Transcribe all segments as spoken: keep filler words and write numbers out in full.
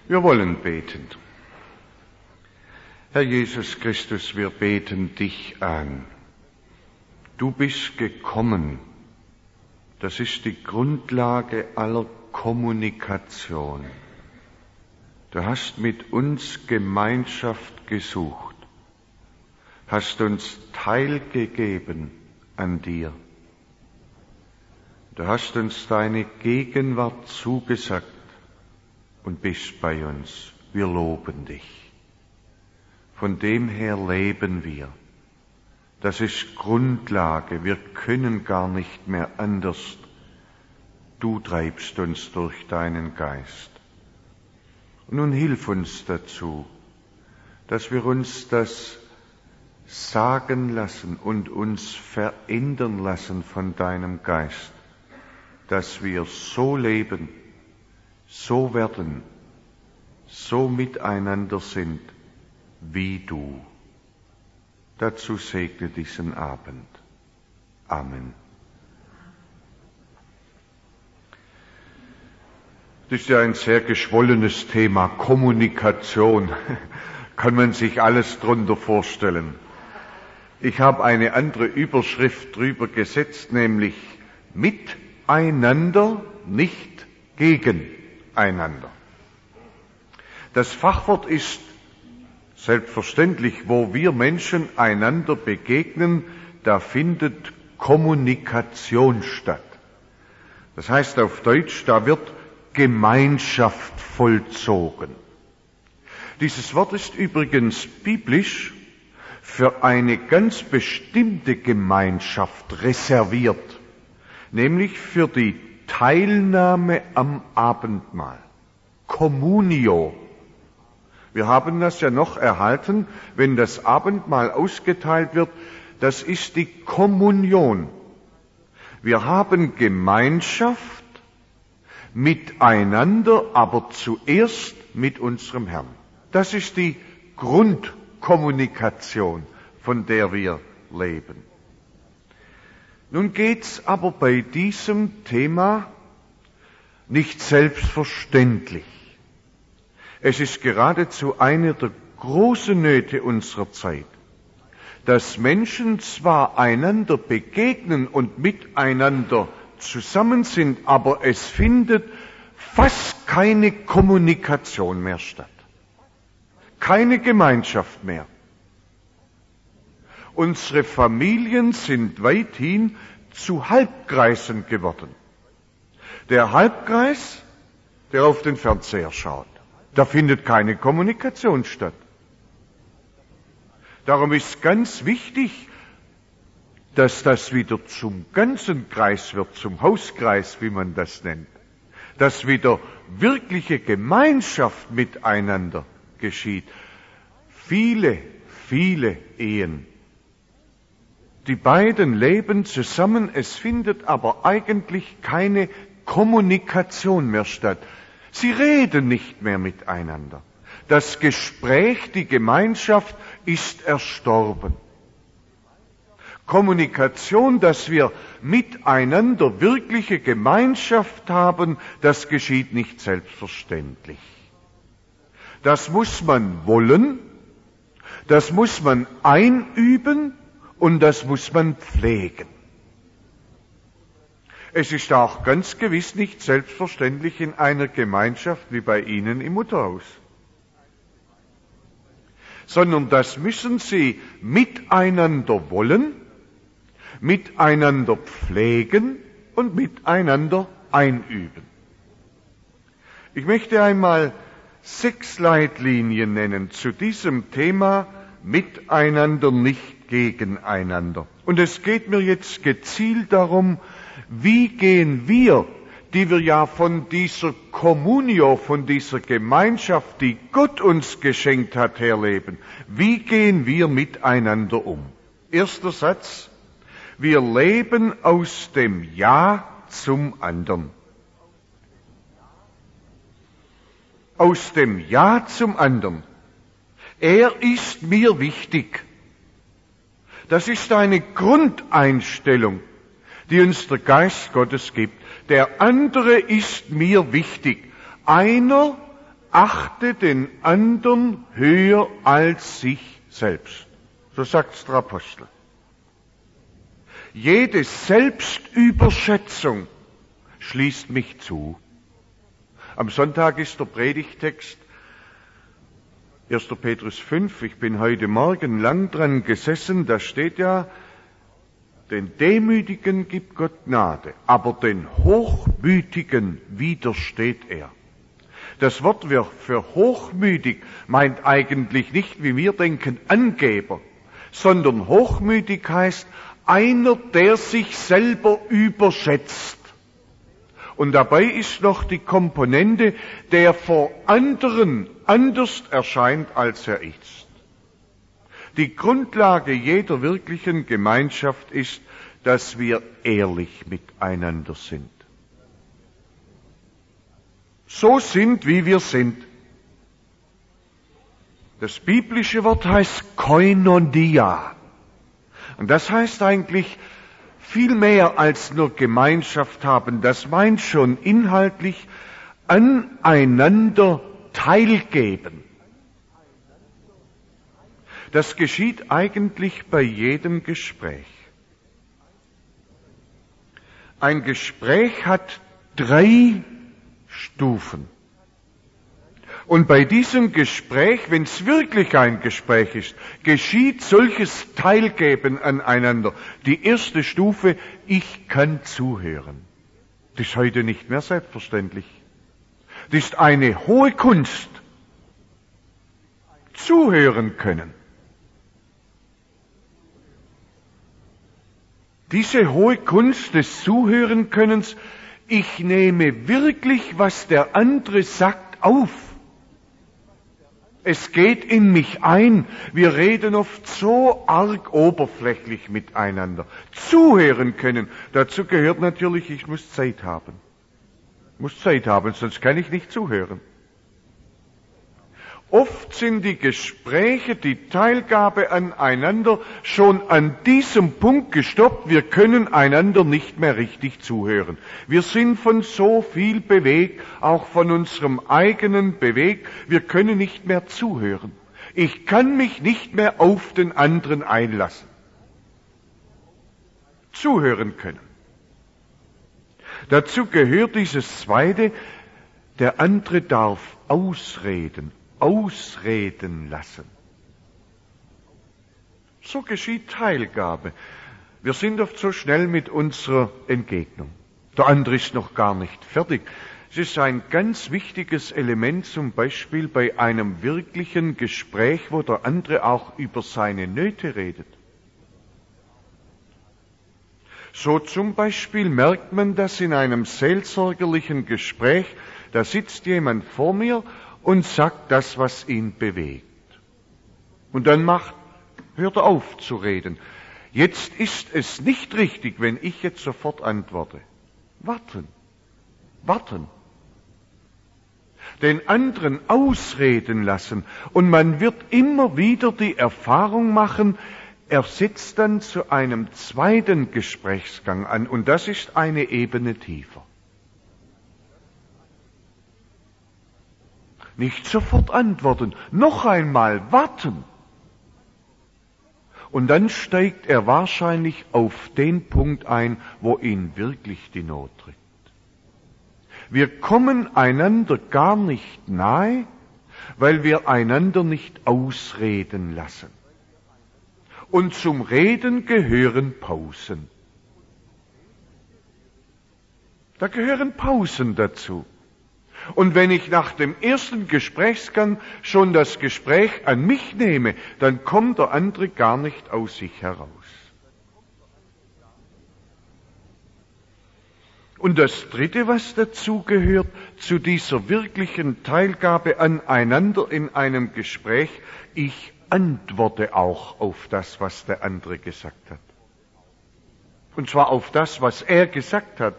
Wir wollen beten. Herr Jesus Christus, wir beten dich an. Du bist gekommen. Das ist die Grundlage aller Kommunikation. Du hast mit uns Gemeinschaft gesucht, hast uns teilgegeben an dir. Du hast uns deine Gegenwart zugesagt und bist bei uns. Wir loben dich. Von dem her leben wir. Das ist Grundlage. Wir können gar nicht mehr anders. Du treibst uns durch deinen Geist. Und nun hilf uns dazu, dass wir uns das sagen lassen und uns verändern lassen von deinem Geist, dass wir so leben, so werden, so miteinander sind, wie du. Dazu segne diesen Abend. Amen. Das ist ja ein sehr geschwollenes Thema, Kommunikation. Kann man sich alles drunter vorstellen. Ich habe eine andere Überschrift drüber gesetzt, nämlich miteinander, nicht gegeneinander. Das Fachwort ist selbstverständlich, wo wir Menschen einander begegnen, da findet Kommunikation statt. Das heißt auf Deutsch, da wird Gemeinschaft vollzogen. Dieses Wort ist übrigens biblisch für eine ganz bestimmte Gemeinschaft reserviert, nämlich für die Teilnahme am Abendmahl. Communio. Wir haben das ja noch erhalten, wenn das Abendmahl ausgeteilt wird, das ist die Kommunion. Wir haben Gemeinschaft miteinander, aber zuerst mit unserem Herrn. Das ist die Grundkommunikation, von der wir leben. Nun geht's aber bei diesem Thema nicht selbstverständlich. Es ist geradezu eine der großen Nöte unserer Zeit, dass Menschen zwar einander begegnen und miteinander zusammen sind, aber es findet fast keine Kommunikation mehr statt. Keine Gemeinschaft mehr. Unsere Familien sind weithin zu Halbkreisen geworden. Der Halbkreis, der auf den Fernseher schaut, da findet keine Kommunikation statt. Darum ist ganz wichtig, dass das wieder zum ganzen Kreis wird, zum Hauskreis, wie man das nennt. Dass wieder wirkliche Gemeinschaft miteinander geschieht. Viele, viele Ehen. Die beiden leben zusammen, es findet aber eigentlich keine Kommunikation mehr statt. Sie reden nicht mehr miteinander. Das Gespräch, die Gemeinschaft ist erstorben. Kommunikation, dass wir miteinander wirkliche Gemeinschaft haben, das geschieht nicht selbstverständlich. Das muss man wollen, das muss man einüben und das muss man pflegen. Es ist auch ganz gewiss nicht selbstverständlich in einer Gemeinschaft wie bei Ihnen im Mutterhaus. Sondern das müssen Sie miteinander wollen, miteinander pflegen und miteinander einüben. Ich möchte einmal sechs Leitlinien nennen zu diesem Thema miteinander, nicht gegeneinander. Und es geht mir jetzt gezielt darum, wie gehen wir, die wir ja von dieser Communio, von dieser Gemeinschaft, die Gott uns geschenkt hat, herleben, wie gehen wir miteinander um? Erster Satz, wir leben aus dem Ja zum anderen. Aus dem Ja zum anderen. Er ist mir wichtig. Das ist eine Grundeinstellung, die uns der Geist Gottes gibt. Der andere ist mir wichtig. Einer achte den anderen höher als sich selbst. So sagt's der Apostel. Jede Selbstüberschätzung schließt mich zu. Am Sonntag ist der Predigtext erster Petrus fünf. Ich bin heute Morgen lang dran gesessen. Da steht ja, den Demütigen gibt Gott Gnade, aber den Hochmütigen widersteht er. Das Wort für hochmütig meint eigentlich nicht, wie wir denken, Angeber, sondern hochmütig heißt einer, der sich selber überschätzt. Und dabei ist noch die Komponente, der vor anderen anders erscheint, als er ist. Die Grundlage jeder wirklichen Gemeinschaft ist, dass wir ehrlich miteinander sind. So sind, wie wir sind. Das biblische Wort heißt Koinonia. Und das heißt eigentlich viel mehr als nur Gemeinschaft haben. Das meint schon inhaltlich aneinander teilgeben. Das geschieht eigentlich bei jedem Gespräch. Ein Gespräch hat drei Stufen. Und bei diesem Gespräch, wenn es wirklich ein Gespräch ist, geschieht solches Teilgeben aneinander. Die erste Stufe, ich kann zuhören. Das ist heute nicht mehr selbstverständlich. Das ist eine hohe Kunst. Zuhören können. Diese hohe Kunst des Zuhörenkönnens, ich nehme wirklich, was der andere sagt, auf. Es geht in mich ein. Wir reden oft so arg oberflächlich miteinander. Zuhören können. Dazu gehört natürlich, ich muss Zeit haben. Ich muss Zeit haben, sonst kann ich nicht zuhören. Oft sind die Gespräche, die Teilgabe aneinander schon an diesem Punkt gestoppt. Wir können einander nicht mehr richtig zuhören. Wir sind von so viel bewegt, auch von unserem eigenen bewegt. Wir können nicht mehr zuhören. Ich kann mich nicht mehr auf den anderen einlassen. Zuhören können. Dazu gehört dieses Zweite, der andere darf ausreden. Ausreden lassen. So geschieht Teilgabe. Wir sind oft so schnell mit unserer Entgegnung. Der andere ist noch gar nicht fertig. Es ist ein ganz wichtiges Element, zum Beispiel bei einem wirklichen Gespräch, wo der andere auch über seine Nöte redet. So zum Beispiel merkt man das in einem seelsorgerlichen Gespräch, da sitzt jemand vor mir und sagt das, was ihn bewegt. Und dann macht, hört er auf zu reden. Jetzt ist es nicht richtig, wenn ich jetzt sofort antworte. Warten. Warten. Den anderen ausreden lassen. Und man wird immer wieder die Erfahrung machen, er setzt dann zu einem zweiten Gesprächsgang an. Und das ist eine Ebene tiefer. Nicht sofort antworten, noch einmal warten. Und dann steigt er wahrscheinlich auf den Punkt ein, wo ihn wirklich die Not trifft. Wir kommen einander gar nicht nahe, weil wir einander nicht ausreden lassen. Und zum Reden gehören Pausen. Da gehören Pausen dazu. Und wenn ich nach dem ersten Gesprächsgang schon das Gespräch an mich nehme, dann kommt der andere gar nicht aus sich heraus. Und das Dritte, was dazu gehört, zu dieser wirklichen Teilgabe aneinander in einem Gespräch, ich antworte auch auf das, was der andere gesagt hat. Und zwar auf das, was er gesagt hat.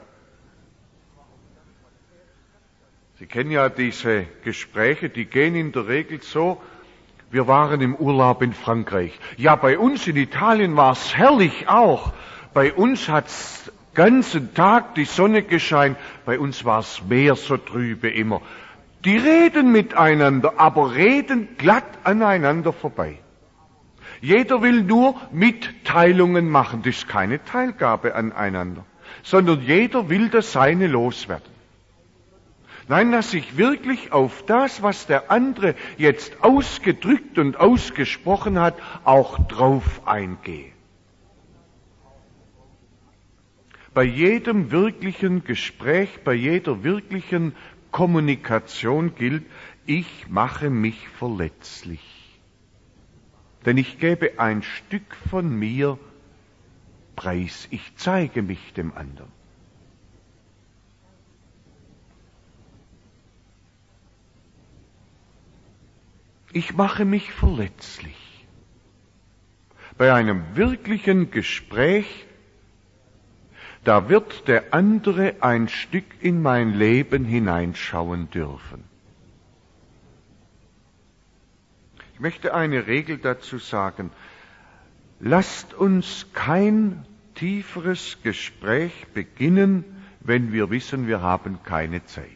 Sie kennen ja diese Gespräche, die gehen in der Regel so, wir waren im Urlaub in Frankreich. Ja, bei uns in Italien war es herrlich auch. Bei uns hat's ganzen Tag die Sonne gescheint, bei uns war es mehr so trübe immer. Die reden miteinander, aber reden glatt aneinander vorbei. Jeder will nur Mitteilungen machen. Das ist keine Teilgabe aneinander, sondern jeder will das Seine loswerden. Nein, dass ich wirklich auf das, was der andere jetzt ausgedrückt und ausgesprochen hat, auch drauf eingehe. Bei jedem wirklichen Gespräch, bei jeder wirklichen Kommunikation gilt, ich mache mich verletzlich. Denn ich gebe ein Stück von mir preis. Ich zeige mich dem anderen. Ich mache mich verletzlich. Bei einem wirklichen Gespräch, da wird der andere ein Stück in mein Leben hineinschauen dürfen. Ich möchte eine Regel dazu sagen. Lasst uns kein tieferes Gespräch beginnen, wenn wir wissen, wir haben keine Zeit.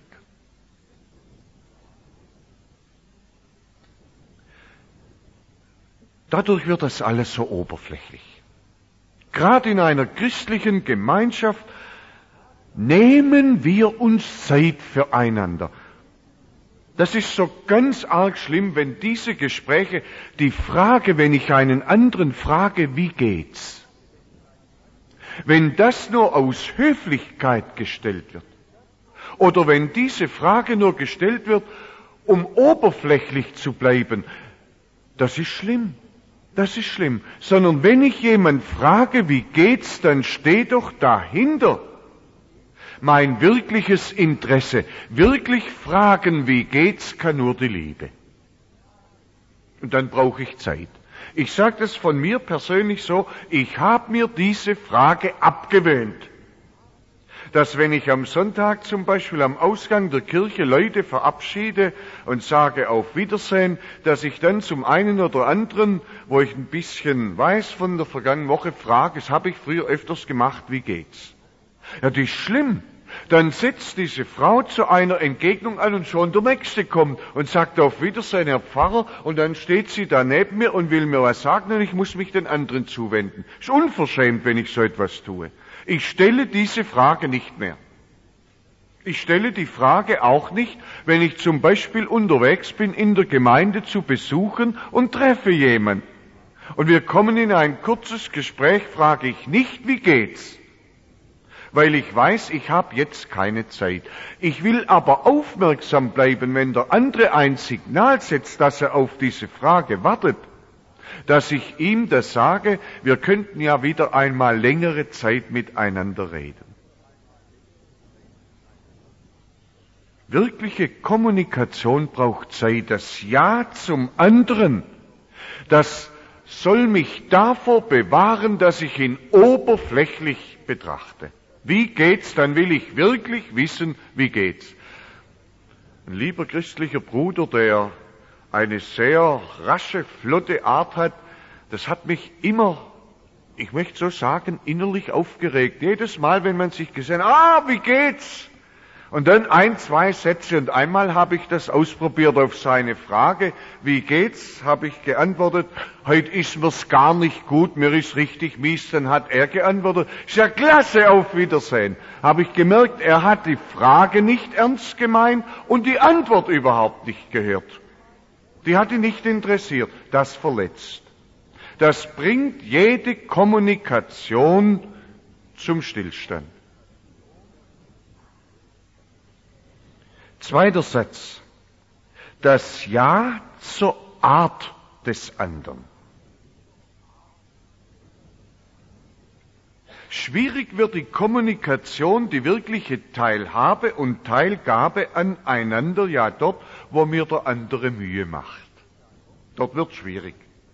Dadurch wird das alles so oberflächlich. Gerade in einer christlichen Gemeinschaft nehmen wir uns Zeit füreinander. Das ist so ganz arg schlimm, wenn diese Gespräche, die Frage, wenn ich einen anderen frage, wie geht's? Wenn das nur aus Höflichkeit gestellt wird, oder wenn diese Frage nur gestellt wird, um oberflächlich zu bleiben, das ist schlimm. Das ist schlimm. Sondern wenn ich jemanden frage, wie geht's, dann steht doch dahinter mein wirkliches Interesse. Wirklich fragen, wie geht's, kann nur die Liebe. Und dann brauche ich Zeit. Ich sage das von mir persönlich so, ich habe mir diese Frage abgewöhnt. Dass wenn ich am Sonntag zum Beispiel am Ausgang der Kirche Leute verabschiede und sage auf Wiedersehen, dass ich dann zum einen oder anderen, wo ich ein bisschen weiß von der vergangenen Woche, frage, das habe ich früher öfters gemacht, wie geht's? Ja, das ist schlimm. Dann setzt diese Frau zu einer Entgegnung an und schon der Nächste kommt und sagt auf Wiedersehen, Herr Pfarrer, und dann steht sie da neben mir und will mir was sagen und ich muss mich den anderen zuwenden. Ist unverschämt, wenn ich so etwas tue. Ich stelle diese Frage nicht mehr. Ich stelle die Frage auch nicht, wenn ich zum Beispiel unterwegs bin, in der Gemeinde zu besuchen und treffe jemanden. Und wir kommen in ein kurzes Gespräch, frage ich nicht, wie geht's? Weil ich weiß, ich habe jetzt keine Zeit. Ich will aber aufmerksam bleiben, wenn der andere ein Signal setzt, dass er auf diese Frage wartet, dass ich ihm das sage, wir könnten ja wieder einmal längere Zeit miteinander reden. Wirkliche Kommunikation braucht Zeit. Das Ja zum anderen, das soll mich davor bewahren, dass ich ihn oberflächlich betrachte. Wie geht's? Dann will ich wirklich wissen, wie geht's. Ein lieber christlicher Bruder, der eine sehr rasche, flotte Art hat, das hat mich immer, ich möchte so sagen, innerlich aufgeregt. Jedes Mal, wenn man sich gesehen hat, ah, wie geht's? Und dann ein, zwei Sätze und einmal habe ich das ausprobiert auf seine Frage, wie geht's, habe ich geantwortet, heute ist mir's gar nicht gut, mir ist richtig mies, dann hat er geantwortet, ist ja klasse, auf Wiedersehen. Habe ich gemerkt, er hat die Frage nicht ernst gemeint und die Antwort überhaupt nicht gehört. Die hat ihn nicht interessiert, das verletzt. Das bringt jede Kommunikation zum Stillstand. Zweiter Satz. Das Ja zur Art des anderen. Schwierig wird die Kommunikation, die wirkliche Teilhabe und Teilgabe aneinander, ja dort, wo mir der andere Mühe macht. Dort wird schwierig.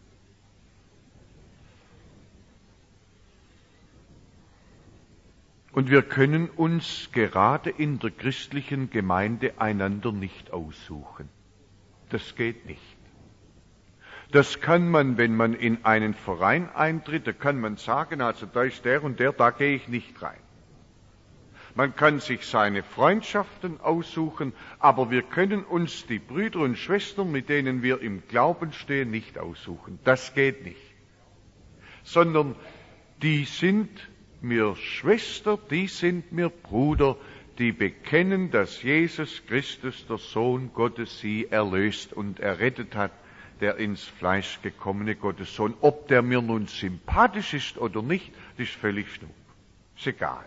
Und wir können uns gerade in der christlichen Gemeinde einander nicht aussuchen. Das geht nicht. Das kann man, wenn man in einen Verein eintritt, da kann man sagen, also da ist der und der, da gehe ich nicht rein. Man kann sich seine Freundschaften aussuchen, aber wir können uns die Brüder und Schwestern, mit denen wir im Glauben stehen, nicht aussuchen. Das geht nicht. Sondern die sind mir Schwester, die sind mir Bruder, die bekennen, dass Jesus Christus, der Sohn Gottes, sie erlöst und errettet hat, der ins Fleisch gekommene Gottessohn. Ob der mir nun sympathisch ist oder nicht, das ist völlig schnupp. Ist egal.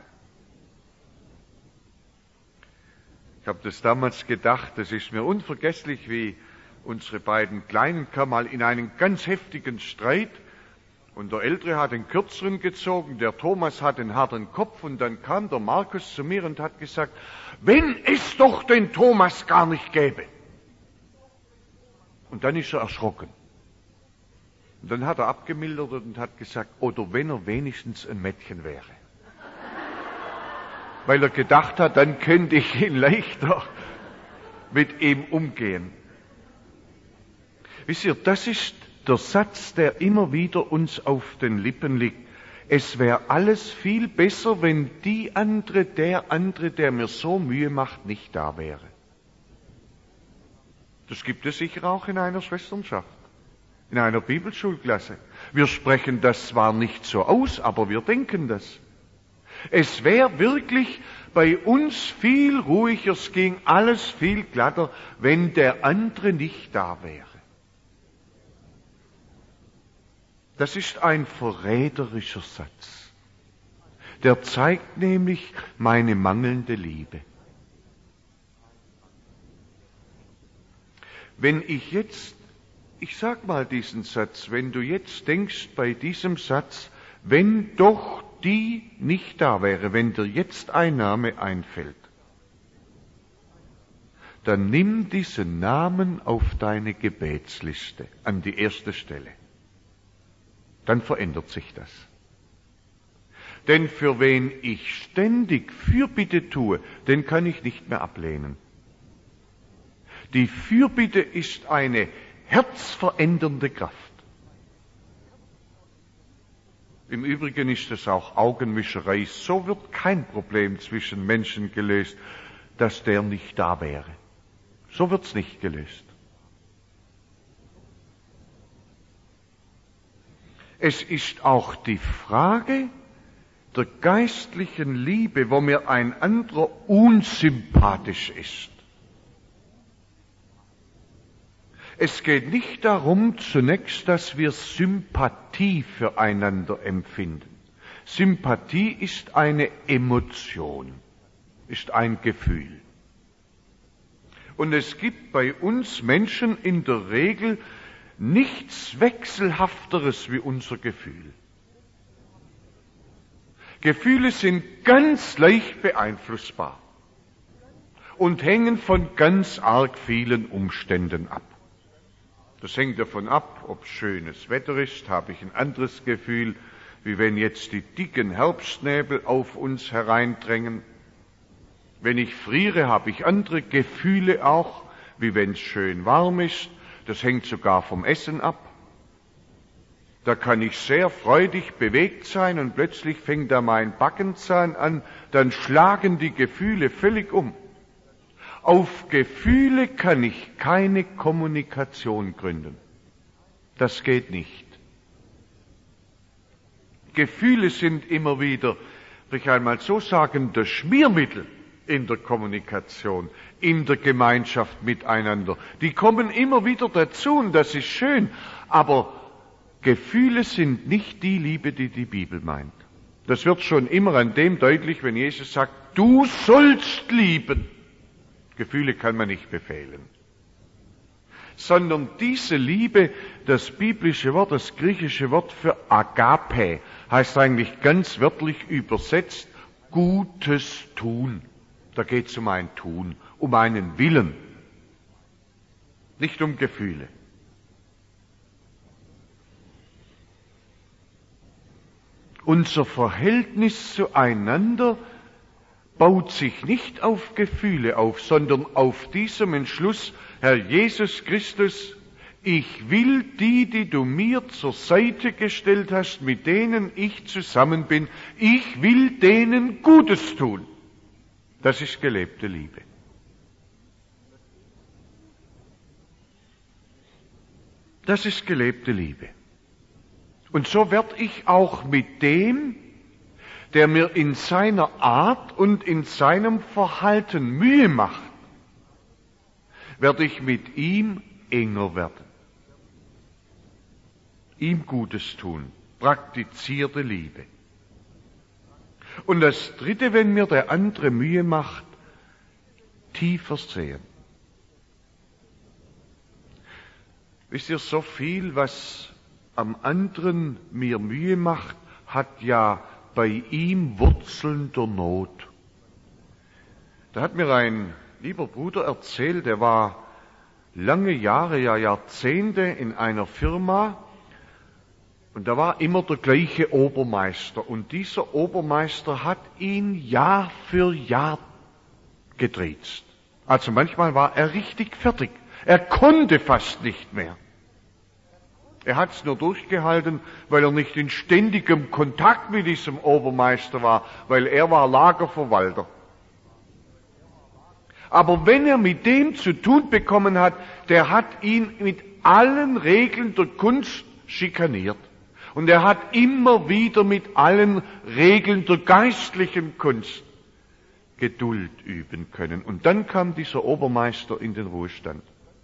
Ich habe das damals gedacht, das ist mir unvergesslich, wie unsere beiden Kleinen kamen mal in einen ganz heftigen Streit und der Ältere hat den Kürzeren gezogen, der Thomas hat den harten Kopf und dann kam der Markus zu mir und hat gesagt, wenn es doch den Thomas gar nicht gäbe. Und dann ist er erschrocken. Und dann hat er abgemildert und hat gesagt, oder wenn er wenigstens ein Mädchen wäre. Weil er gedacht hat, dann könnte ich ihn leichter mit ihm umgehen. Wisst ihr, das ist der Satz, der immer wieder uns auf den Lippen liegt. Es wäre alles viel besser, wenn die andere, der andere, der mir so Mühe macht, nicht da wäre. Das gibt es sicher auch in einer Schwesternschaft, in einer Bibelschulklasse. Wir sprechen das zwar nicht so aus, aber wir denken das. Es wäre wirklich bei uns viel ruhiger, es ging alles viel glatter, wenn der andere nicht da wäre. Das ist ein verräterischer Satz. Der zeigt nämlich meine mangelnde Liebe. Wenn ich jetzt, ich sag mal diesen Satz, wenn du jetzt denkst bei diesem Satz, wenn doch die nicht da wäre, wenn dir jetzt ein Name einfällt, dann nimm diesen Namen auf deine Gebetsliste an die erste Stelle. Dann verändert sich das. Denn für wen ich ständig Fürbitte tue, den kann ich nicht mehr ablehnen. Die Fürbitte ist eine herzverändernde Kraft. Im Übrigen ist es auch Augenwischerei. So wird kein Problem zwischen Menschen gelöst, dass der nicht da wäre. So wird's nicht gelöst. Es ist auch die Frage der geistlichen Liebe, wo mir ein anderer unsympathisch ist. Es geht nicht darum zunächst, dass wir Sympathie füreinander empfinden. Sympathie ist eine Emotion, ist ein Gefühl. Und es gibt bei uns Menschen in der Regel nichts Wechselhafteres wie unser Gefühl. Gefühle sind ganz leicht beeinflussbar und hängen von ganz arg vielen Umständen ab. Das hängt davon ab, ob schönes Wetter ist, habe ich ein anderes Gefühl, wie wenn jetzt die dicken Herbstnebel auf uns hereindrängen. Wenn ich friere, habe ich andere Gefühle auch, wie wenn es schön warm ist. Das hängt sogar vom Essen ab. Da kann ich sehr freudig bewegt sein und plötzlich fängt da mein Backenzahn an, dann schlagen die Gefühle völlig um. Auf Gefühle kann ich keine Kommunikation gründen. Das geht nicht. Gefühle sind immer wieder, will ich einmal so sagen, das Schmiermittel in der Kommunikation, in der Gemeinschaft miteinander. Die kommen immer wieder dazu und das ist schön, aber Gefühle sind nicht die Liebe, die die Bibel meint. Das wird schon immer an dem deutlich, wenn Jesus sagt, du sollst lieben. Gefühle kann man nicht befehlen. Sondern diese Liebe, das biblische Wort, das griechische Wort für Agape, heißt eigentlich ganz wörtlich übersetzt, Gutes tun. Da geht es um ein Tun, um einen Willen, nicht um Gefühle. Unser Verhältnis zueinander baut sich nicht auf Gefühle auf, sondern auf diesem Entschluss, Herr Jesus Christus, ich will die, die du mir zur Seite gestellt hast, mit denen ich zusammen bin, ich will denen Gutes tun. Das ist gelebte Liebe. Das ist gelebte Liebe. Und so werde ich auch mit dem, der mir in seiner Art und in seinem Verhalten Mühe macht, werde ich mit ihm enger werden. Ihm Gutes tun, praktizierte Liebe. Und das Dritte, wenn mir der andere Mühe macht, tiefer sehen. Wisst ihr, so viel, was am anderen mir Mühe macht, hat ja bei ihm Wurzeln der Not. Da hat mir ein lieber Bruder erzählt, der war lange Jahre, ja Jahrzehnte in einer Firma und da war immer der gleiche Obermeister und dieser Obermeister hat ihn Jahr für Jahr getriezt. Also manchmal war er richtig fertig. Er konnte fast nicht mehr. Er hat es nur durchgehalten, weil er nicht in ständigem Kontakt mit diesem Obermeister war, weil er war Lagerverwalter. Aber wenn er mit dem zu tun bekommen hat, der hat ihn mit allen Regeln der Kunst schikaniert. Und er hat immer wieder mit allen Regeln der geistlichen Kunst Geduld üben können. Und dann kam dieser Obermeister in den Ruhestand.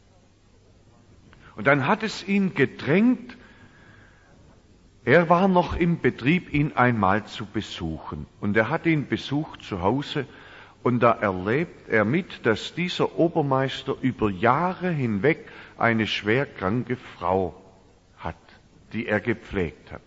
Und dann hat es ihn gedrängt, er war noch im Betrieb, ihn einmal zu besuchen. Und er hat ihn besucht zu Hause und da erlebt er mit, dass dieser Obermeister über Jahre hinweg eine schwer kranke Frau hat, die er gepflegt hat.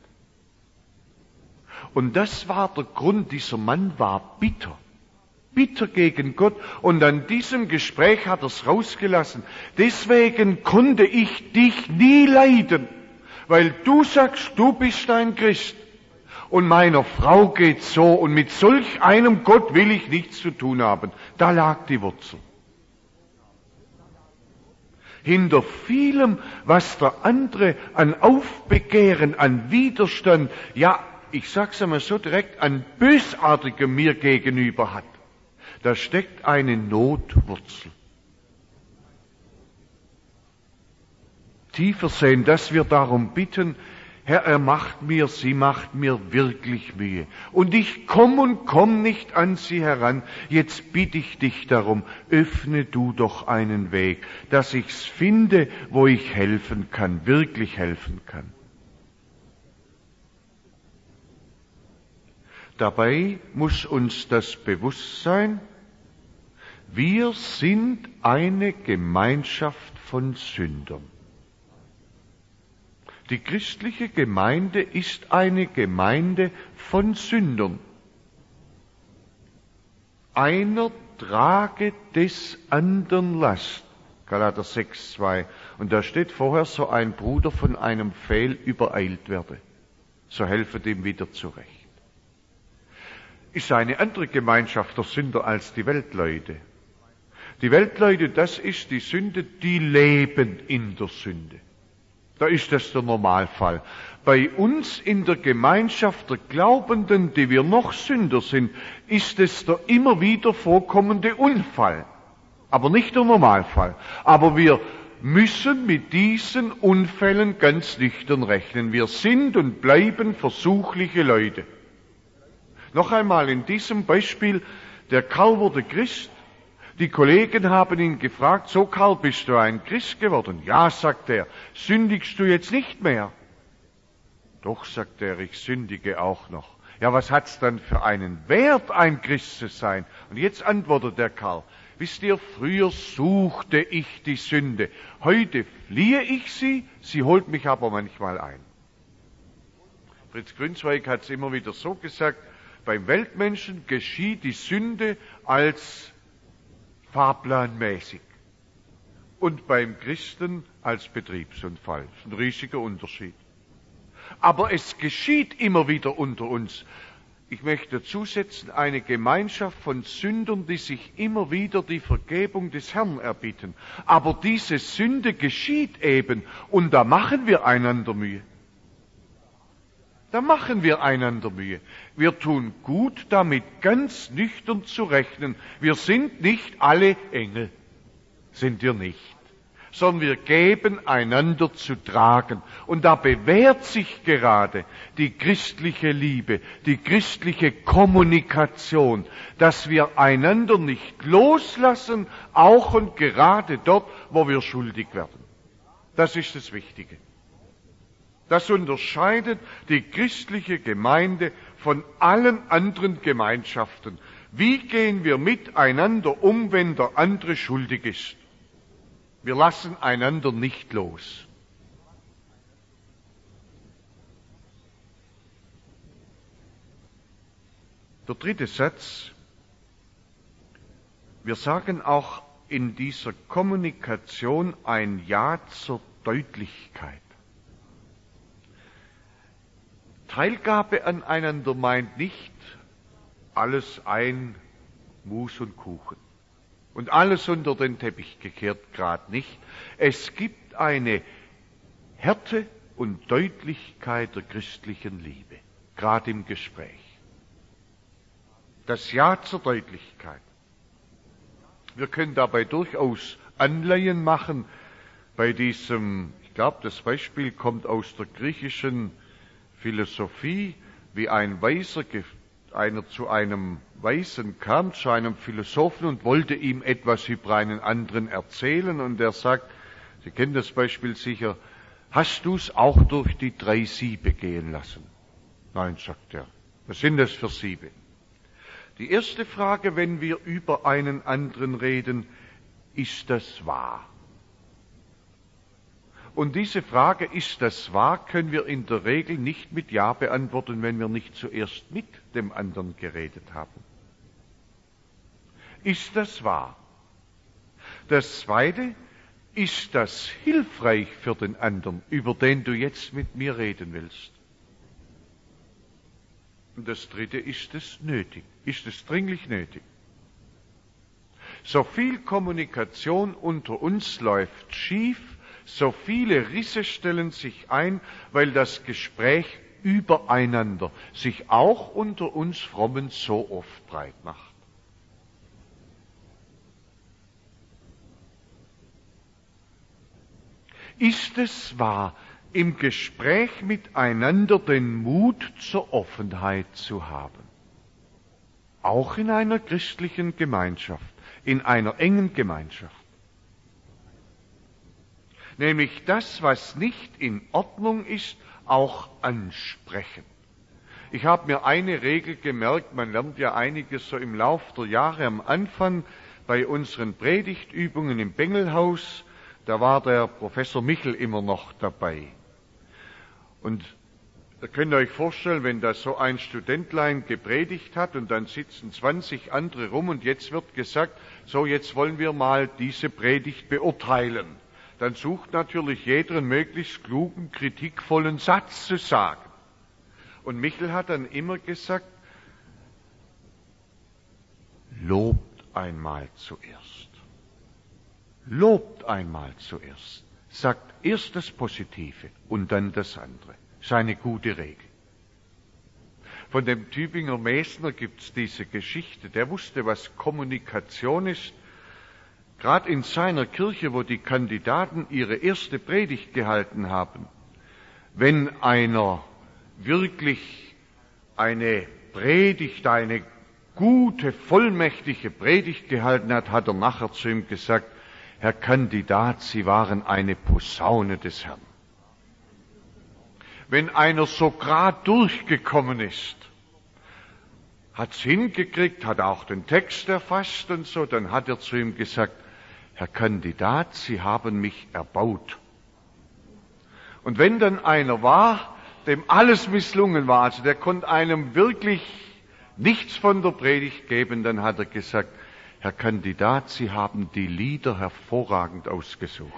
Und das war der Grund, dieser Mann war bitter. Bitter gegen Gott und an diesem Gespräch hat er es rausgelassen. Deswegen konnte ich dich nie leiden, weil du sagst, du bist ein Christ und meiner Frau geht's so und mit solch einem Gott will ich nichts zu tun haben. Da lag die Wurzel. Hinter vielem, was der andere an Aufbegehren, an Widerstand, ja, ich sag's einmal so direkt, an Bösartigem mir gegenüber hat, da steckt eine Notwurzel. Tiefer sehen, dass wir darum bitten, Herr, er macht mir, sie macht mir wirklich Mühe. Und ich komm und komm nicht an sie heran. Jetzt bitte ich dich darum, öffne du doch einen Weg, dass ich's finde, wo ich helfen kann, wirklich helfen kann. Dabei muss uns das bewusst sein, wir sind eine Gemeinschaft von Sündern. Die christliche Gemeinde ist eine Gemeinde von Sündern. Einer trage des anderen Last. Galater sechs, zwei. Und da steht vorher, so ein Bruder von einem Fehl übereilt werde. So helfet ihm wieder zurecht. Ist eine andere Gemeinschaft der Sünder als die Weltleute. Die Weltleute, das ist die Sünde, die leben in der Sünde. Da ist das der Normalfall. Bei uns in der Gemeinschaft der Glaubenden, die wir noch Sünder sind, ist es der immer wieder vorkommende Unfall. Aber nicht der Normalfall. Aber wir müssen mit diesen Unfällen ganz nüchtern rechnen. Wir sind und bleiben versuchliche Leute. Noch einmal in diesem Beispiel, der Karl wurde Christ. Die Kollegen haben ihn gefragt, so Karl, bist du ein Christ geworden? Ja, sagt er, sündigst du jetzt nicht mehr? Doch, sagt er, ich sündige auch noch. Ja, was hat's dann für einen Wert, ein Christ zu sein? Und jetzt antwortet der Karl, wisst ihr, früher suchte ich die Sünde, heute fliehe ich sie, sie holt mich aber manchmal ein. Fritz Grünzweig hat's immer wieder so gesagt, beim Weltmenschen geschieht die Sünde als fahrplanmäßig und beim Christen als Betriebsunfall. Das ist ein riesiger Unterschied. Aber es geschieht immer wieder unter uns. Ich möchte zusetzen, eine Gemeinschaft von Sündern, die sich immer wieder die Vergebung des Herrn erbitten. Aber diese Sünde geschieht eben und da machen wir einander Mühe. Da machen wir einander Mühe. Wir tun gut damit, ganz nüchtern zu rechnen. Wir sind nicht alle Engel, sind wir nicht, sondern wir geben einander zu tragen. Und da bewährt sich gerade die christliche Liebe, die christliche Kommunikation, dass wir einander nicht loslassen, auch und gerade dort, wo wir schuldig werden. Das ist das Wichtige. Das unterscheidet die christliche Gemeinde von allen anderen Gemeinschaften. Wie gehen wir miteinander um, wenn der andere schuldig ist? Wir lassen einander nicht los. Der dritte Satz. Wir sagen auch in dieser Kommunikation ein Ja zur Deutlichkeit. Teilgabe aneinander meint nicht alles ein Mus und Kuchen und alles unter den Teppich gekehrt, gerade nicht. Es gibt eine Härte und Deutlichkeit der christlichen Liebe, gerade im Gespräch. Das Ja zur Deutlichkeit. Wir können dabei durchaus Anleihen machen bei diesem, ich glaube, das Beispiel kommt aus der griechischen Philosophie, wie ein Weiser, einer zu einem Weisen kam, zu einem Philosophen und wollte ihm etwas über einen anderen erzählen und er sagt, Sie kennen das Beispiel sicher, hast du es auch durch die drei Siebe gehen lassen? Nein, sagt er. Was sind das für Siebe? Die erste Frage, wenn wir über einen anderen reden, ist das wahr? Und diese Frage, ist das wahr, können wir in der Regel nicht mit Ja beantworten, wenn wir nicht zuerst mit dem anderen geredet haben. Ist das wahr? Das Zweite, ist das hilfreich für den anderen, über den du jetzt mit mir reden willst? Und das Dritte, ist es nötig? Ist es dringlich nötig? So viel Kommunikation unter uns läuft schief, so viele Risse stellen sich ein, weil das Gespräch übereinander sich auch unter uns Frommen so oft breit macht. Ist es wahr, im Gespräch miteinander den Mut zur Offenheit zu haben? Auch in einer christlichen Gemeinschaft, in einer engen Gemeinschaft. Nämlich das, was nicht in Ordnung ist, auch ansprechen. Ich habe mir eine Regel gemerkt, man lernt ja einiges so im Lauf der Jahre. Am Anfang bei unseren Predigtübungen im Bengelhaus, da war der Professor Michel immer noch dabei. Und ihr könnt euch vorstellen, wenn da so ein Studentlein gepredigt hat und dann sitzen zwanzig andere rum und jetzt wird gesagt, so jetzt wollen wir mal diese Predigt beurteilen. Dann sucht natürlich jeder einen möglichst klugen, kritikvollen Satz zu sagen. Und Michel hat dann immer gesagt, lobt einmal zuerst. Lobt einmal zuerst. Sagt erst das Positive und dann das andere. Das ist eine gute Regel. Von dem Tübinger Mesner gibt es diese Geschichte. Der wusste, was Kommunikation ist. Gerade in seiner Kirche, wo die Kandidaten ihre erste Predigt gehalten haben, wenn einer wirklich eine Predigt, eine gute, vollmächtige Predigt gehalten hat, hat er nachher zu ihm gesagt, Herr Kandidat, Sie waren eine Posaune des Herrn. Wenn einer so grad durchgekommen ist, hat's hingekriegt, hat auch den Text erfasst und so, dann hat er zu ihm gesagt, Herr Kandidat, Sie haben mich erbaut. Und wenn dann einer war, dem alles misslungen war, also der konnte einem wirklich nichts von der Predigt geben, dann hat er gesagt, Herr Kandidat, Sie haben die Lieder hervorragend ausgesucht.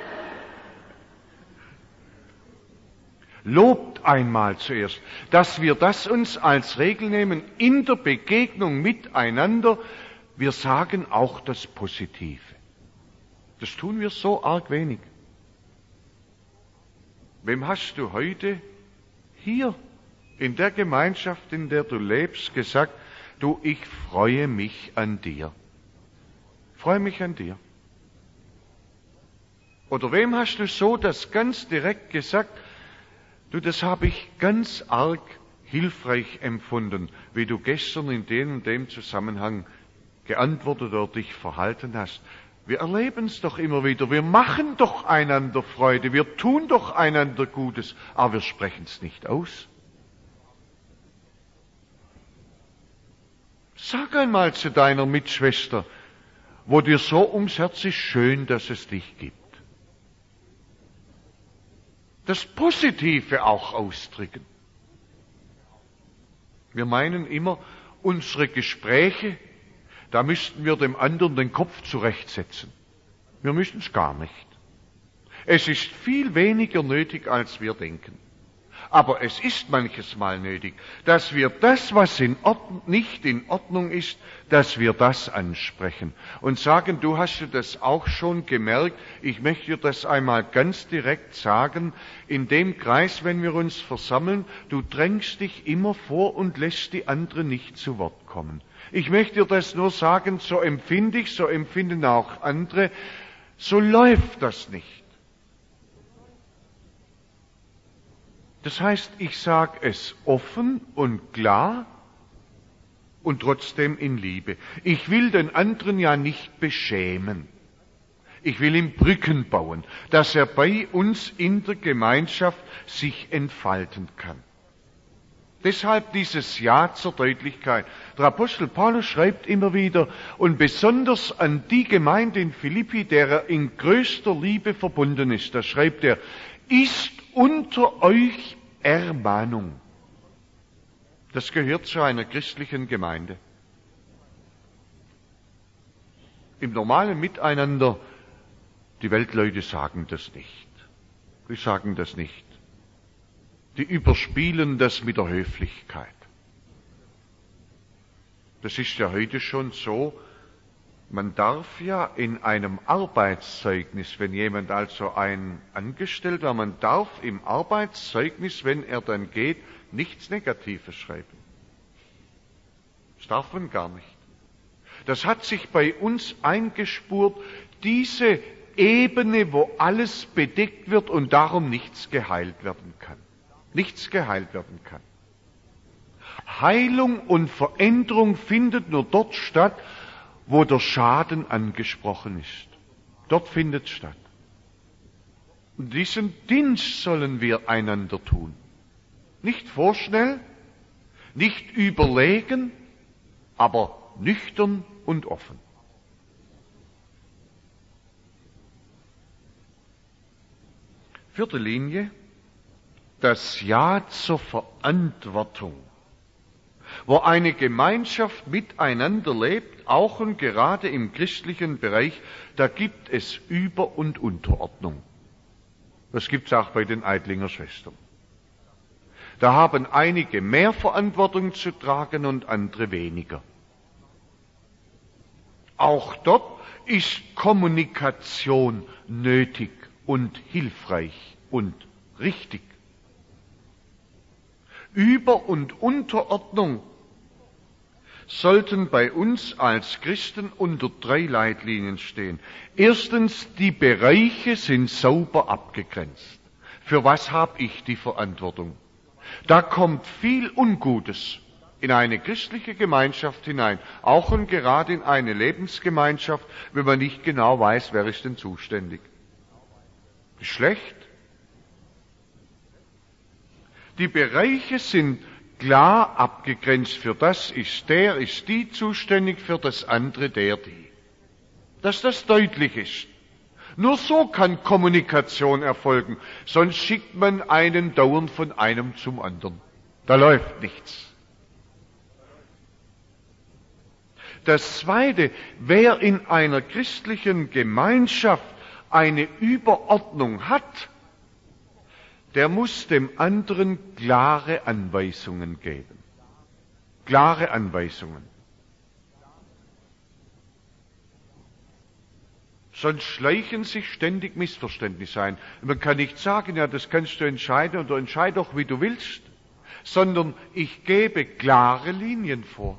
Lobt einmal zuerst, dass wir das uns als Regel nehmen in der Begegnung miteinander. Wir sagen auch das Positive. Das tun wir so arg wenig. Wem hast du heute hier in der Gemeinschaft, in der du lebst, gesagt, du, ich freue mich an dir. Freue mich an dir. Oder wem hast du so das ganz direkt gesagt, du, das habe ich ganz arg hilfreich empfunden, wie du gestern in dem und dem Zusammenhang geantwortet oder dich verhalten hast. Wir erleben es doch immer wieder, wir machen doch einander Freude, wir tun doch einander Gutes, aber wir sprechen es nicht aus. Sag einmal zu deiner Mitschwester, wo dir so ums Herz ist, schön, dass es dich gibt. Das Positive auch ausdrücken. Wir meinen immer, unsere Gespräche, da müssten wir dem anderen den Kopf zurechtsetzen. Wir müssen es gar nicht. Es ist viel weniger nötig, als wir denken. Aber es ist manches Mal nötig, dass wir das, was in Ordnung, nicht in Ordnung ist, dass wir das ansprechen und sagen, du hast ja das auch schon gemerkt, ich möchte dir das einmal ganz direkt sagen, in dem Kreis, wenn wir uns versammeln, du drängst dich immer vor und lässt die anderen nicht zu Wort kommen. Ich möchte dir das nur sagen, so empfinde ich, so empfinden auch andere, so läuft das nicht. Das heißt, ich sage es offen und klar und trotzdem in Liebe. Ich will den anderen ja nicht beschämen. Ich will ihm Brücken bauen, dass er bei uns in der Gemeinschaft sich entfalten kann. Deshalb dieses Ja zur Deutlichkeit. Der Apostel Paulus schreibt immer wieder, und besonders an die Gemeinde in Philippi, der er in größter Liebe verbunden ist, da schreibt er, ist unter euch Ermahnung. Das gehört zu einer christlichen Gemeinde. Im normalen Miteinander, die Weltleute sagen das nicht. Die sagen das nicht. Die überspielen das mit der Höflichkeit. Das ist ja heute schon so, man darf ja in einem Arbeitszeugnis, wenn jemand also ein Angestellter, man darf im Arbeitszeugnis, wenn er dann geht, nichts Negatives schreiben. Das darf man gar nicht. Das hat sich bei uns eingespurt, diese Ebene, wo alles bedeckt wird und darum nichts geheilt werden kann. Nichts geheilt werden kann. Heilung und Veränderung findet nur dort statt, wo der Schaden angesprochen ist. Dort findet es statt. Und diesen Dienst sollen wir einander tun. Nicht vorschnell, nicht überlegen, aber nüchtern und offen. Vierte Linie, das Ja zur Verantwortung. Wo eine Gemeinschaft miteinander lebt, auch und gerade im christlichen Bereich, da gibt es Über- und Unterordnung. Das gibt es auch bei den Eidlinger Schwestern. Da haben einige mehr Verantwortung zu tragen und andere weniger. Auch dort ist Kommunikation nötig und hilfreich und richtig. Über- und Unterordnung sollten bei uns als Christen unter drei Leitlinien stehen. Erstens, die Bereiche sind sauber abgegrenzt. Für was habe ich die Verantwortung? Da kommt viel Ungutes in eine christliche Gemeinschaft hinein, auch und gerade in eine Lebensgemeinschaft, wenn man nicht genau weiß, wer ist denn zuständig. Ist schlecht. Die Bereiche sind klar abgegrenzt. Für das ist der, ist die zuständig, für das andere der, die. Dass das deutlich ist. Nur so kann Kommunikation erfolgen. Sonst schickt man einen dauernd von einem zum anderen. Da läuft nichts. Das Zweite, wer in einer christlichen Gemeinschaft eine Überordnung hat, der muss dem anderen klare Anweisungen geben. Klare Anweisungen. Sonst schleichen sich ständig Missverständnisse ein. Man kann nicht sagen, ja, das kannst du entscheiden oder entscheid doch, wie du willst. sondern ich gebe klare Linien vor.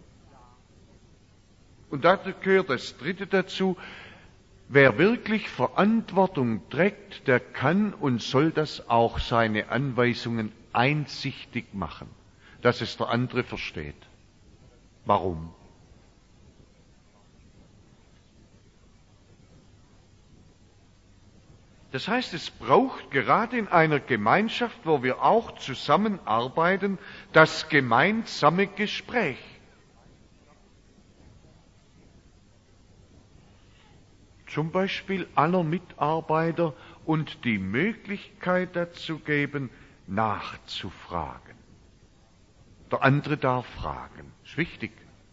Und da gehört das Dritte dazu: Wer wirklich Verantwortung trägt, der kann und soll das auch seine Anweisungen einsichtig machen, dass es der andere versteht. Warum? Das heißt, es braucht gerade in einer Gemeinschaft, wo wir auch zusammenarbeiten, das gemeinsame Gespräch. Zum Beispiel aller Mitarbeiter und die Möglichkeit dazu geben, nachzufragen. Der andere darf fragen. Das ist wichtig.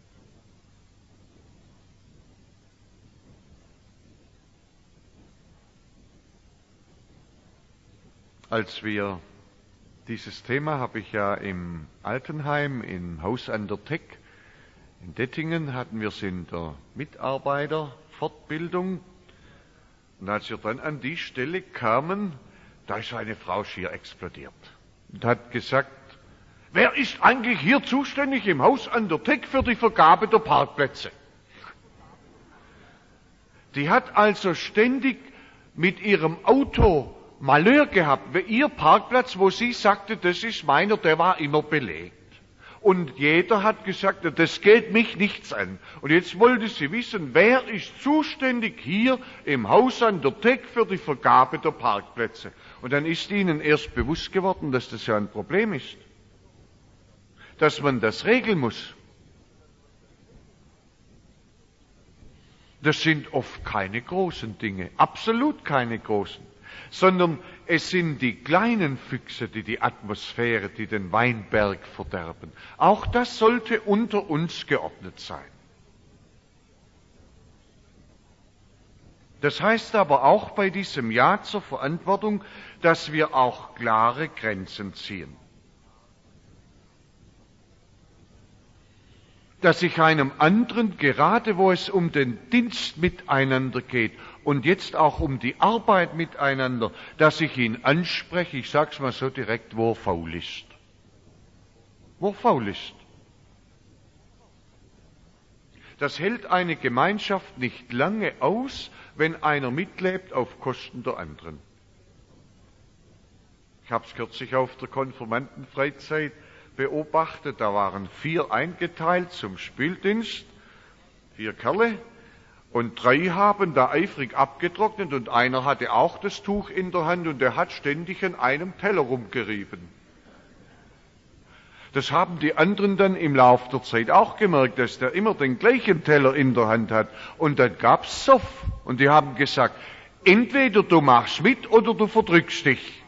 Als wir dieses Thema habe ich ja im Altenheim, im Haus an der Teck in Dettingen, hatten wir es in der Mitarbeiterfortbildung. Und als wir dann an die Stelle kamen, da ist eine Frau schier explodiert und hat gesagt: Wer ist eigentlich hier zuständig im Haus an der Teck für die Vergabe der Parkplätze? Die hat also ständig mit ihrem Auto Malheur gehabt. Ihr Parkplatz, wo sie sagte, das ist meiner, der war immer belegt. Und jeder hat gesagt, das geht mich nichts an. Und jetzt wollte sie wissen, wer ist zuständig hier im Haus an der Teck für die Vergabe der Parkplätze. Und dann ist ihnen erst bewusst geworden, dass das ja ein Problem ist. Dass man das regeln muss. Das sind oft keine großen Dinge, absolut keine großen, sondern es sind die kleinen Füchse, die die Atmosphäre, die den Weinberg verderben. Auch das sollte unter uns geordnet sein. Das heißt aber auch bei diesem Ja zur Verantwortung, dass wir auch klare Grenzen ziehen. Dass ich einem anderen, gerade wo es um den Dienst miteinander geht und jetzt auch um die Arbeit miteinander, dass ich ihn anspreche, ich sag's mal so direkt, wo er faul ist. Wo er faul ist. Das hält eine Gemeinschaft nicht lange aus, wenn einer mitlebt auf Kosten der anderen. Ich habe es kürzlich auf der Konfirmandenfreizeit beobachtet, da waren vier eingeteilt zum Spieldienst, vier Kerle, und drei haben da eifrig abgetrocknet und einer hatte auch das Tuch in der Hand und der hat ständig an einem Teller rumgerieben. Das haben die anderen dann im Lauf der Zeit auch gemerkt, dass der immer den gleichen Teller in der Hand hat. Und dann gab's Zoff. Und die haben gesagt, entweder du machst mit oder du verdrückst dich.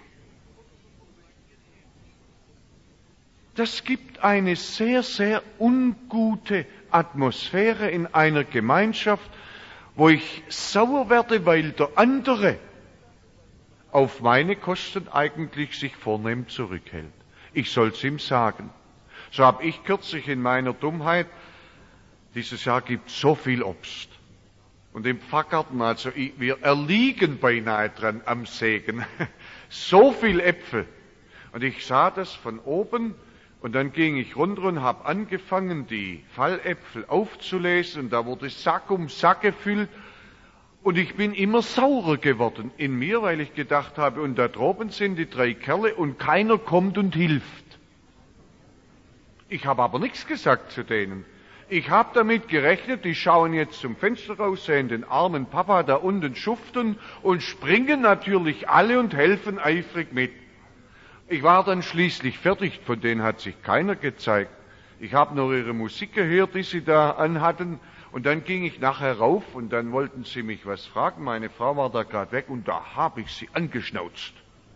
Das gibt eine sehr, sehr ungute Atmosphäre in einer Gemeinschaft, wo ich sauer werde, weil der andere auf meine Kosten eigentlich sich vornehm zurückhält. Ich soll's ihm sagen. So habe ich kürzlich in meiner Dummheit, dieses Jahr gibt so viel Obst. Und im Pfarrgarten, also ich, wir erliegen beinahe dran am Sägen. So viel Äpfel. Und ich sah das von oben und dann ging ich runter und habe angefangen, die Falläpfel aufzulesen. Und da wurde Sack um Sack gefüllt. Und ich bin immer saurer geworden in mir, weil ich gedacht habe, und da droben sind die drei Kerle und keiner kommt und hilft. Ich habe aber nichts gesagt zu denen. Ich habe damit gerechnet, die schauen jetzt zum Fenster raus, sehen den armen Papa da unten schuften und springen natürlich alle und helfen eifrig mit. Ich war dann schließlich fertig, von denen hat sich keiner gezeigt. Ich habe nur ihre Musik gehört, die sie da anhatten. Und dann ging ich nachher rauf und dann wollten sie mich was fragen. Meine Frau war da gerade weg und da habe ich sie angeschnauzt.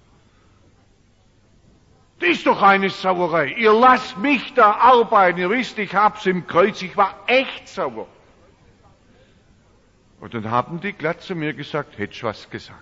Das ist doch eine Sauerei. Ihr lasst mich da arbeiten. Ihr wisst, ich hab's im Kreuz. Ich war echt sauer. Und dann haben die glatt zu mir gesagt, hättest was gesagt.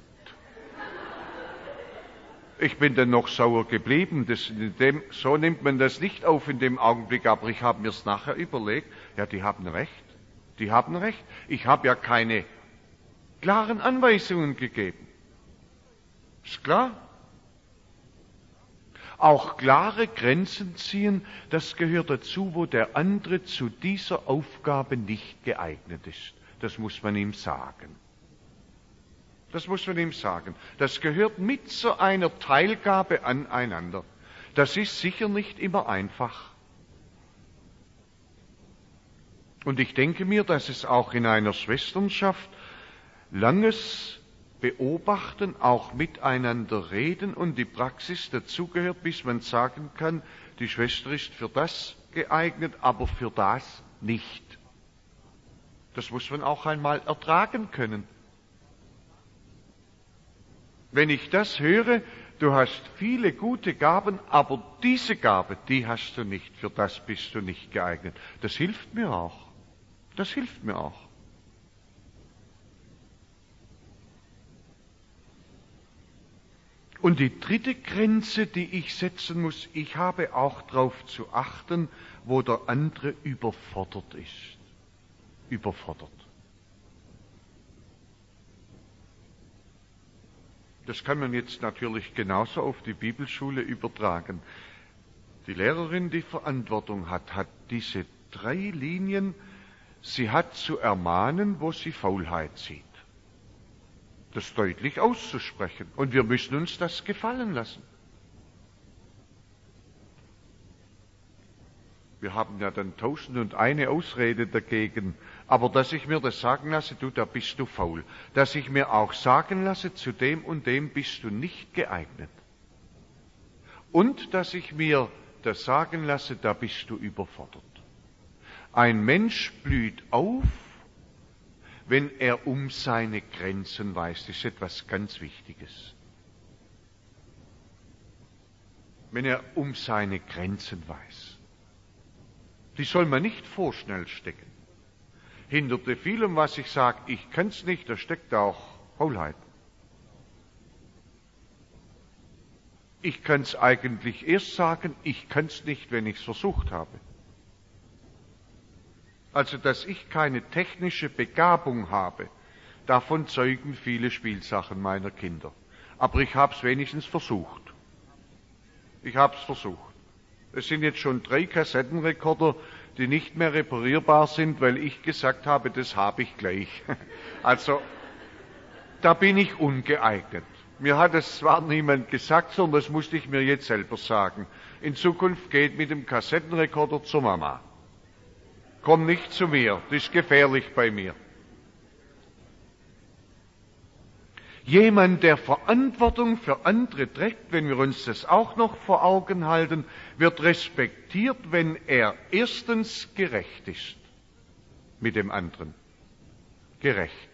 Ich bin dann noch sauer geblieben. Das, in dem, so nimmt man das nicht auf in dem Augenblick. Aber ich habe mir's nachher überlegt. Ja, die haben recht. Die haben recht. Ich habe ja keine klaren Anweisungen gegeben. Ist klar? auch klare Grenzen ziehen, das gehört dazu, wo der andere zu dieser Aufgabe nicht geeignet ist. Das muss man ihm sagen. Das muss man ihm sagen. Das gehört mit zu einer Teilgabe aneinander. Das ist sicher nicht immer einfach. Und ich denke mir, dass es auch in einer Schwesternschaft langes Beobachten, auch miteinander reden und die Praxis dazugehört, bis man sagen kann, die Schwester ist für das geeignet, aber für das nicht. Das muss man auch einmal ertragen können. Wenn ich das höre, du hast viele gute Gaben, aber diese Gabe, die hast du nicht, für das bist du nicht geeignet. Das hilft mir auch. Das hilft mir auch. Und die dritte Grenze, die ich setzen muss, ich habe auch darauf zu achten, wo der andere überfordert ist. Überfordert. Das kann man jetzt natürlich genauso auf die Bibelschule übertragen. Die Lehrerin, die Verantwortung hat, hat diese drei Linien, sie hat zu ermahnen, wo sie Faulheit sieht. Das deutlich auszusprechen. Und wir müssen uns das gefallen lassen. Wir haben ja dann tausend und eine Ausrede dagegen. Aber dass ich mir das sagen lasse, du, da bist du faul. Dass ich mir auch sagen lasse, zu dem und dem bist du nicht geeignet. Und dass ich mir das sagen lasse, da bist du überfordert. Ein Mensch blüht auf, wenn er um seine Grenzen weiß. Das ist etwas ganz Wichtiges. Wenn er um seine Grenzen weiß. Die soll man nicht vorschnell stecken. Hinter vielem, was ich sage, ich kann's nicht, da steckt auch Faulheit. Ich kann's eigentlich erst sagen, ich kann's nicht, wenn ich's versucht habe. Also, dass ich keine technische Begabung habe, davon zeugen viele Spielsachen meiner Kinder. Aber ich habe es wenigstens versucht. Ich habe es versucht. Es sind jetzt schon drei Kassettenrekorder, die nicht mehr reparierbar sind, weil ich gesagt habe, das habe ich gleich. Also, da bin ich ungeeignet. Mir hat es zwar niemand gesagt, sondern das musste ich mir jetzt selber sagen. In Zukunft geht mit dem Kassettenrekorder zur Mama. Komm nicht zu mir, das ist gefährlich bei mir. Jemand, der Verantwortung für andere trägt, wenn wir uns das auch noch vor Augen halten, wird respektiert, wenn er erstens gerecht ist mit dem anderen. Gerecht.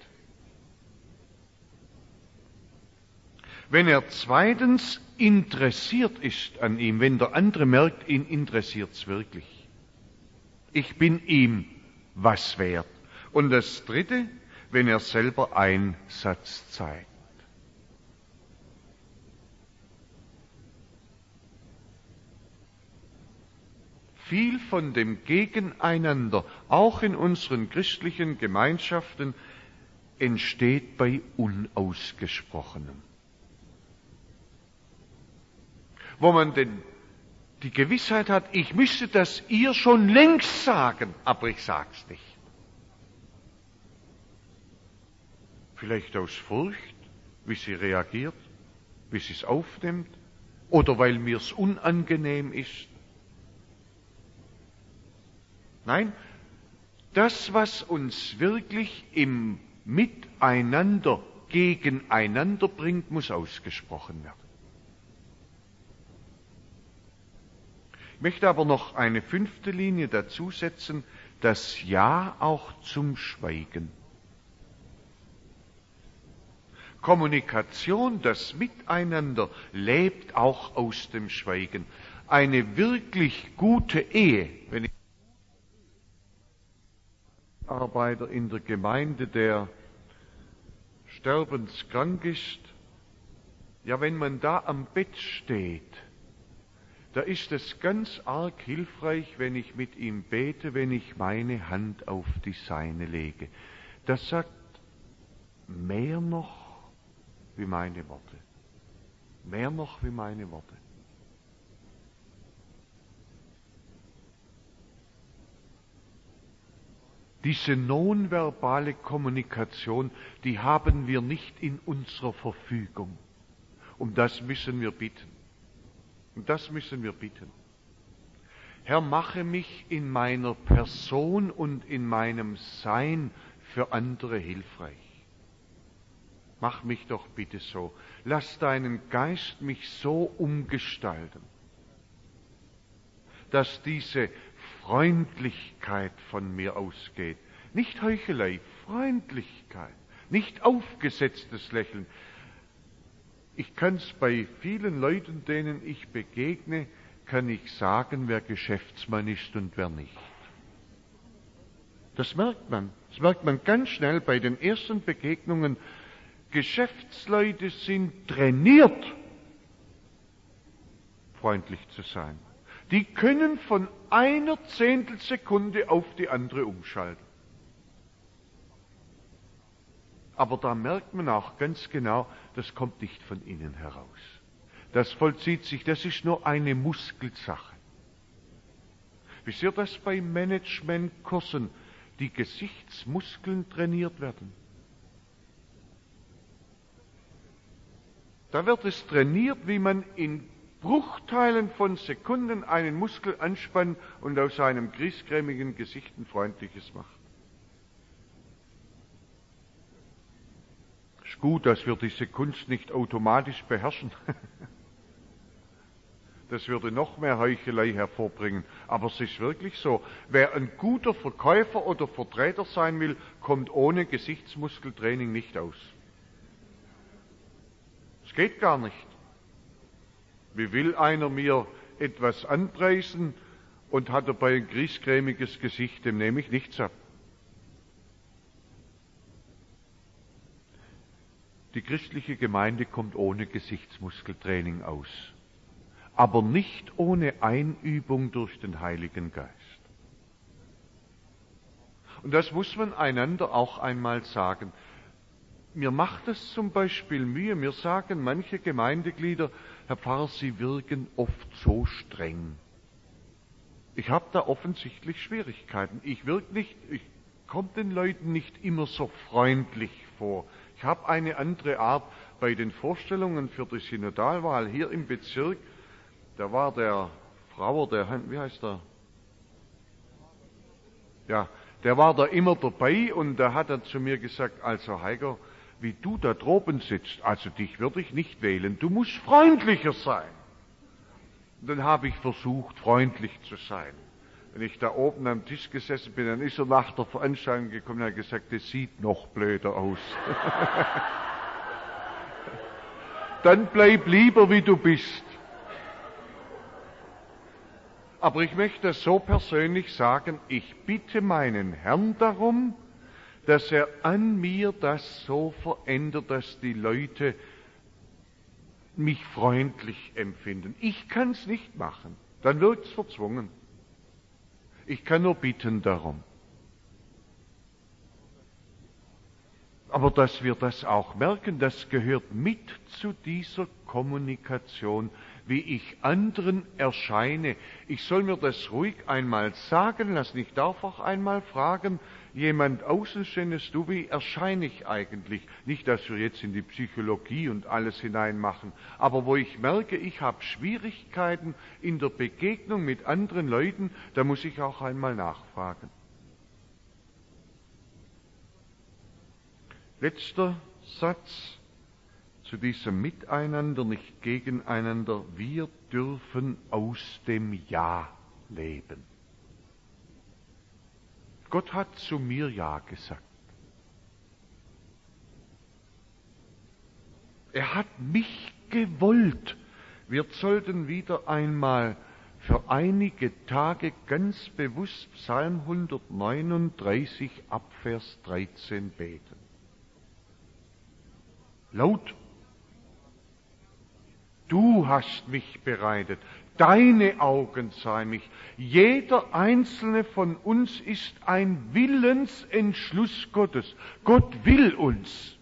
Wenn er zweitens interessiert ist an ihm, wenn der andere merkt, ihn interessiert's wirklich. Ich bin ihm was wert. Und das Dritte, wenn er selber Einsatz zeigt. Viel von dem Gegeneinander, auch in unseren christlichen Gemeinschaften, entsteht bei Unausgesprochenem. Wo man denn die Gewissheit hat, ich müsste das ihr schon längst sagen, aber ich sag's nicht. Vielleicht aus Furcht, wie sie reagiert, wie sie es aufnimmt, oder weil mir's unangenehm ist. Nein, das, was uns wirklich im Miteinander gegeneinander bringt, muss ausgesprochen werden. Ich möchte aber noch eine fünfte Linie dazu setzen, das Ja auch zum Schweigen. Kommunikation, das Miteinander, lebt auch aus dem Schweigen. Eine wirklich gute Ehe, wenn ich Arbeiter in der Gemeinde, der sterbenskrank ist, ja, wenn man da am Bett steht, da ist es ganz arg hilfreich, wenn ich mit ihm bete, wenn ich meine Hand auf die seine lege. Das sagt mehr noch wie meine Worte. Mehr noch wie meine Worte. Diese nonverbale Kommunikation, die haben wir nicht in unserer Verfügung. Um das müssen wir bitten. Und das müssen wir bitten. Herr, mache mich in meiner Person und in meinem Sein für andere hilfreich. Mach mich doch bitte so. Lass deinen Geist mich so umgestalten, dass diese Freundlichkeit von mir ausgeht. Nicht Heuchelei, Freundlichkeit, nicht aufgesetztes Lächeln. Ich kann es bei vielen Leuten, denen ich begegne, kann ich sagen, wer Geschäftsmann ist und wer nicht. Das merkt man. Das merkt man ganz schnell bei den ersten Begegnungen. Geschäftsleute sind trainiert, freundlich zu sein. Die können von einer Zehntelsekunde auf die andere umschalten. Aber da merkt man auch ganz genau, das kommt nicht von innen heraus. Das vollzieht sich, das ist nur eine Muskelsache. Wisst ihr, dass bei Managementkursen die Gesichtsmuskeln trainiert werden? Da wird es trainiert, wie man in Bruchteilen von Sekunden einen Muskel anspannt und aus einem griesgrämigen Gesicht ein freundliches macht. Es ist gut, dass wir diese Kunst nicht automatisch beherrschen. Das würde noch mehr Heuchelei hervorbringen. Aber es ist wirklich so. Wer ein guter Verkäufer oder Vertreter sein will, kommt ohne Gesichtsmuskeltraining nicht aus. Es geht gar nicht. Wie will einer mir etwas anpreisen und hat dabei ein griesgrämiges Gesicht, dem nehme ich nichts ab. Die christliche Gemeinde kommt ohne Gesichtsmuskeltraining aus, aber nicht ohne Einübung durch den Heiligen Geist. Und das muss man einander auch einmal sagen. Mir macht es zum Beispiel Mühe, mir sagen manche Gemeindeglieder, Herr Pfarrer, Sie wirken oft so streng. Ich habe da offensichtlich Schwierigkeiten. Ich wirke nicht, ich komme den Leuten nicht immer so freundlich vor. Ich habe eine andere Art. Bei den Vorstellungen für die Synodalwahl hier im Bezirk, da war der Frauer, der, wie heißt der? Ja, der war da immer dabei und da hat er zu mir gesagt, also Heiger, wie du da droben sitzt, also dich würde ich nicht wählen, du musst freundlicher sein. Und dann habe ich versucht, freundlich zu sein. Wenn ich da oben am Tisch gesessen bin, dann ist er nach der Veranstaltung gekommen und hat gesagt, das sieht noch blöder aus. Dann bleib lieber, wie du bist. Aber ich möchte das so persönlich sagen, ich bitte meinen Herrn darum, dass er an mir das so verändert, dass die Leute mich freundlich empfinden. Ich kann es nicht machen, dann wirkt es verzwungen. Ich kann nur bitten darum. Aber dass wir das auch merken, das gehört mit zu dieser Kommunikation, wie ich anderen erscheine. Ich soll mir das ruhig einmal sagen lassen. Ich darf auch einmal fragen, jemand Außenstehendes, du, wie erscheine ich eigentlich? Nicht, dass wir jetzt in die Psychologie und alles hineinmachen, aber wo ich merke, ich habe Schwierigkeiten in der Begegnung mit anderen Leuten, da muss ich auch einmal nachfragen. Letzter Satz zu diesem Miteinander, nicht gegeneinander. Wir dürfen aus dem Ja leben. Gott hat zu mir Ja gesagt. Er hat mich gewollt. Wir sollten wieder einmal für einige Tage ganz bewusst Psalm hundertneununddreißig ab Vers dreizehn beten. Laut. Du hast mich bereitet. Deine Augen sahen mich. Jeder einzelne von uns ist ein Willensentschluss Gottes. Gott will uns.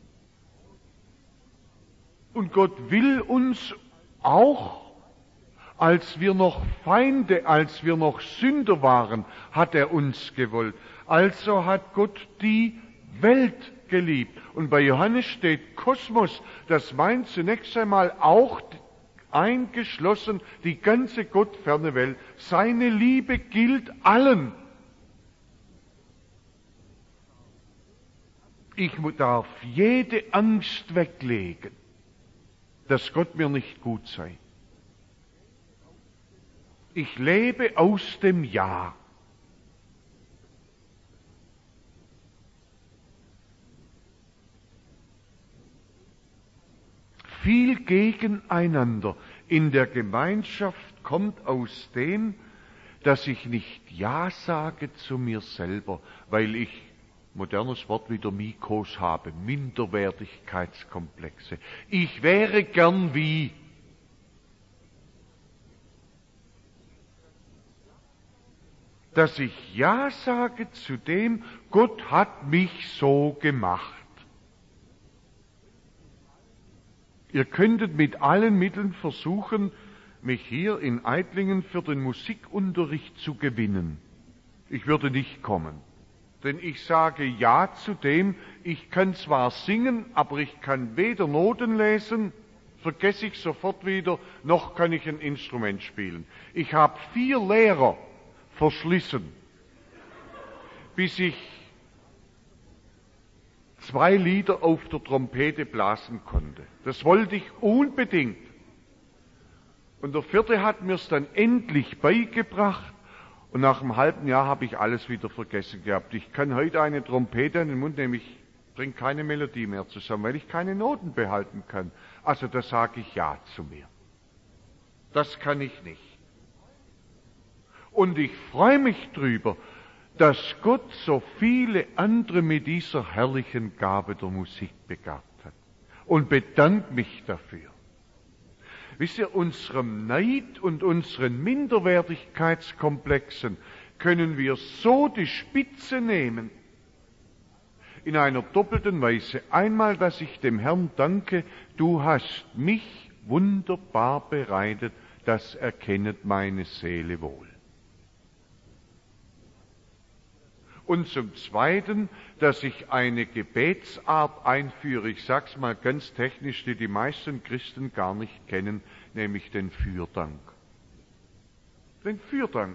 Und Gott will uns auch Als wir noch Feinde, als wir noch Sünder waren, hat er uns gewollt. Also hat Gott die Welt geliebt. Und bei Johannes steht Kosmos. Das meint zunächst einmal auch eingeschlossen die ganze gottferne Welt. Seine Liebe gilt allen. Ich darf jede Angst weglegen, dass Gott mir nicht gut sei. Ich lebe aus dem Ja. Viel gegeneinander in der Gemeinschaft kommt aus dem, dass ich nicht Ja sage zu mir selber, weil ich, modernes Wort wieder Mikos habe, Minderwertigkeitskomplexe. Ich wäre gern wie. Dass ich Ja sage zu dem, Gott hat mich so gemacht. Ihr könntet mit allen Mitteln versuchen, mich hier in Eitlingen für den Musikunterricht zu gewinnen. Ich würde nicht kommen, denn ich sage Ja zu dem, ich kann zwar singen, aber ich kann weder Noten lesen, vergesse ich sofort wieder, noch kann ich ein Instrument spielen. Ich habe vier Lehrer verschlissen, bis ich zwei Lieder auf der Trompete blasen konnte. Das wollte ich unbedingt. Und der vierte hat mir es dann endlich beigebracht. Und nach einem halben Jahr habe ich alles wieder vergessen gehabt. Ich kann heute eine Trompete in den Mund nehmen, ich bringe keine Melodie mehr zusammen, weil ich keine Noten behalten kann. Also da sage ich Ja zu mir. Das kann ich nicht. Und ich freue mich drüber, dass Gott so viele andere mit dieser herrlichen Gabe der Musik begabt hat. Und bedanke mich dafür. Wisst ihr, unserem Neid und unseren Minderwertigkeitskomplexen können wir so die Spitze nehmen. In einer doppelten Weise. Einmal, dass ich dem Herrn danke, du hast mich wunderbar bereitet, das erkennet meine Seele wohl. Und zum Zweiten, dass ich eine Gebetsart einführe, ich sag's mal ganz technisch, die die meisten Christen gar nicht kennen, nämlich den Fürdank. Den Fürdank.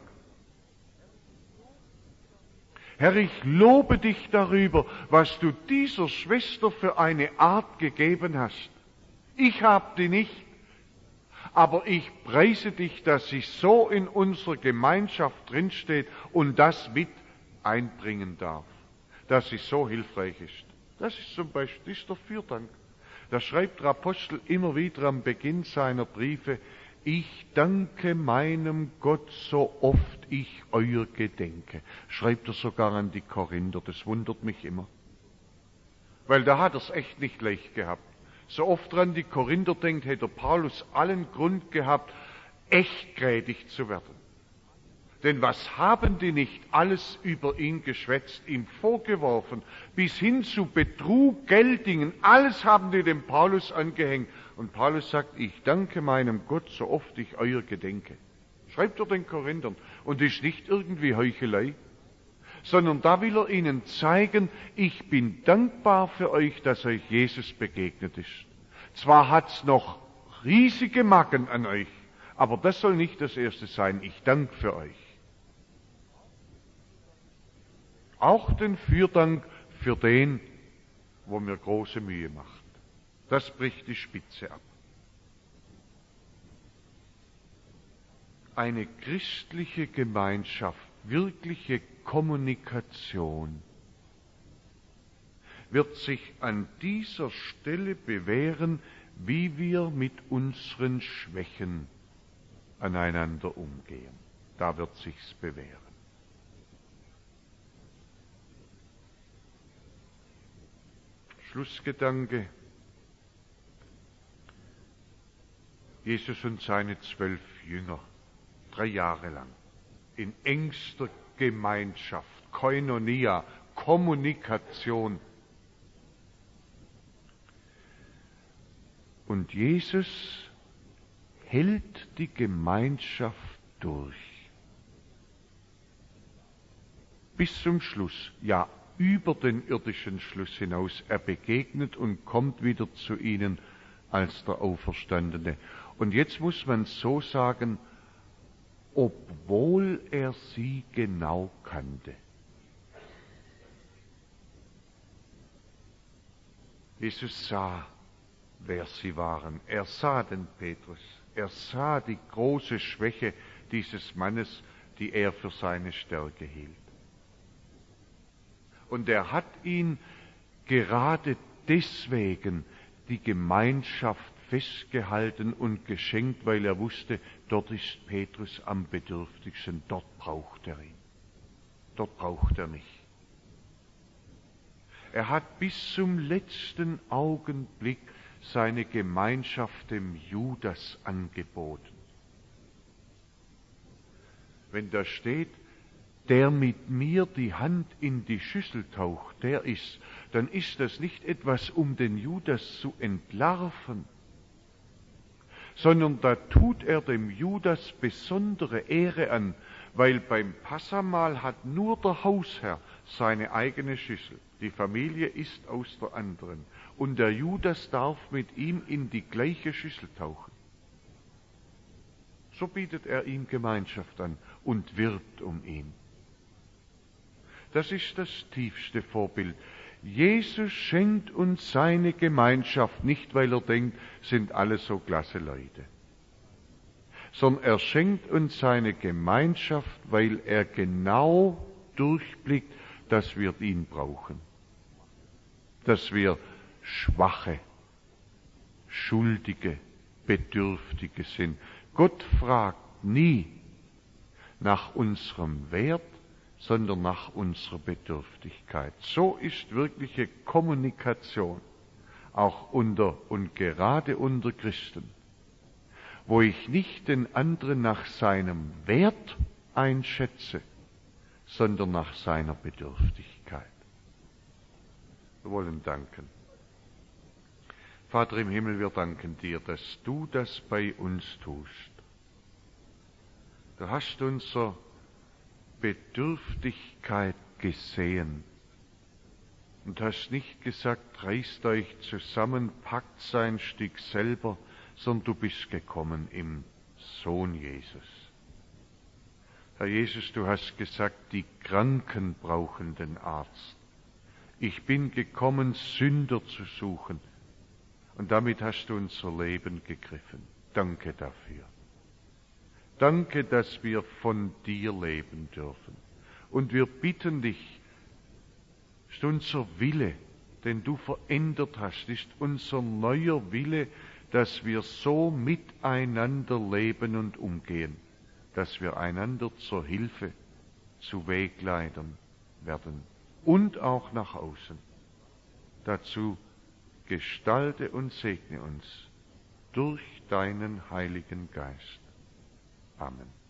Herr, ich lobe dich darüber, was du dieser Schwester für eine Art gegeben hast. Ich hab die nicht, aber ich preise dich, dass sie so in unserer Gemeinschaft drinsteht und das mit einbringen darf, dass sie so hilfreich ist. Das ist zum Beispiel, das ist der Fürdank. Da schreibt der Apostel immer wieder am Beginn seiner Briefe, ich danke meinem Gott, so oft ich euer gedenke. Schreibt er sogar an die Korinther, das wundert mich immer. Weil da hat er es echt nicht leicht gehabt. So oft dran die Korinther denkt, hätte Paulus allen Grund gehabt, echt gnädig zu werden. Denn was haben die nicht alles über ihn geschwätzt, ihm vorgeworfen, bis hin zu Betrug, Geldingen, alles haben die dem Paulus angehängt. Und Paulus sagt, ich danke meinem Gott, so oft ich euer gedenke. Schreibt er den Korinthern. Und ist nicht irgendwie Heuchelei, sondern da will er ihnen zeigen, ich bin dankbar für euch, dass euch Jesus begegnet ist. Zwar hat's noch riesige Macken an euch, aber das soll nicht das Erste sein. Ich danke für euch. Auch den Fürdank für den, wo mir große Mühe macht. Das bricht die Spitze ab. Eine christliche Gemeinschaft, wirkliche Kommunikation, wird sich an dieser Stelle bewähren, wie wir mit unseren Schwächen aneinander umgehen. Da wird sich's bewähren. Schlussgedanke. Jesus und seine zwölf Jünger, drei Jahre lang, in engster Gemeinschaft, Koinonia, Kommunikation. Und Jesus hält die Gemeinschaft durch. Bis zum Schluss, ja über den irdischen Schluss hinaus. Er begegnet und kommt wieder zu ihnen als der Auferstandene. Und jetzt muss man so sagen, obwohl er sie genau kannte. Jesus sah, wer sie waren. Er sah den Petrus. Er sah die große Schwäche dieses Mannes, die er für seine Stärke hielt. Und er hat ihn gerade deswegen die Gemeinschaft festgehalten und geschenkt, weil er wusste, dort ist Petrus am bedürftigsten, dort braucht er ihn. Dort braucht er mich. Er hat bis zum letzten Augenblick seine Gemeinschaft dem Judas angeboten. Wenn da steht, der mit mir die Hand in die Schüssel taucht, der ist, dann ist das nicht etwas, um den Judas zu entlarven, sondern da tut er dem Judas besondere Ehre an, weil beim Passamahl hat nur der Hausherr seine eigene Schüssel. Die Familie isst aus der anderen. Und der Judas darf mit ihm in die gleiche Schüssel tauchen. So bietet er ihm Gemeinschaft an und wirbt um ihn. Das ist das tiefste Vorbild. Jesus schenkt uns seine Gemeinschaft nicht, weil er denkt, sind alle so klasse Leute, sondern er schenkt uns seine Gemeinschaft, weil er genau durchblickt, dass wir ihn brauchen, dass wir Schwache, Schuldige, Bedürftige sind. Gott fragt nie nach unserem Wert, sondern nach unserer Bedürftigkeit. So ist wirkliche Kommunikation, auch unter und gerade unter Christen, wo ich nicht den anderen nach seinem Wert einschätze, sondern nach seiner Bedürftigkeit. Wir wollen danken. Vater im Himmel, wir danken dir, dass du das bei uns tust. Du hast unsere Bedürftigkeit gesehen und hast nicht gesagt, reißt euch zusammen, packt sein Stück selber, sondern du bist gekommen im Sohn Jesus. Herr Jesus, du hast gesagt, die Kranken brauchen den Arzt. Ich bin gekommen, Sünder zu suchen. Und damit hast du unser Leben gegriffen. Danke dafür. Danke, dass wir von dir leben dürfen. Und wir bitten dich, ist unser Wille, den du verändert hast, ist unser neuer Wille, dass wir so miteinander leben und umgehen, dass wir einander zur Hilfe, zu Wegleitern werden und auch nach außen. Dazu gestalte und segne uns durch deinen Heiligen Geist. Amen.